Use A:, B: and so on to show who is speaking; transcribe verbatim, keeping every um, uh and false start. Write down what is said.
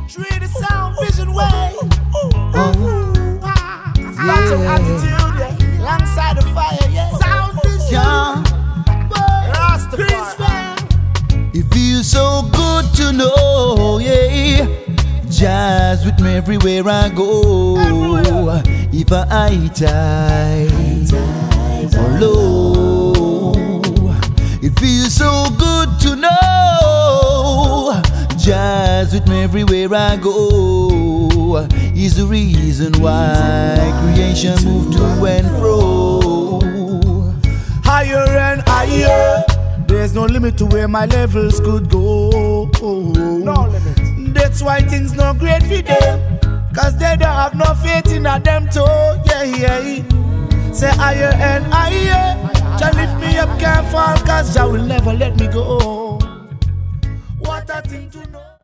A: Treat the sound vision way.
B: Oh,
A: Lots of attitude, yeah. Alongside the fire, yeah. Sound vision.
B: yeah.
A: Rastafari.
B: It feels so good to know, yeah. Jazz with me everywhere I go.
A: Everywhere.
B: If I high tide or low, it feels so good to know. Jazz with me everywhere I go is the reason why creation moved to and fro.
A: Higher and higher. There's no limit to where my levels could go. No limit. That's why things not great for them, cause they don't have no faith in a them too. Yeah, yeah. Say higher and higher. Jah lift me up, can't fall, cause Jah will never let me go.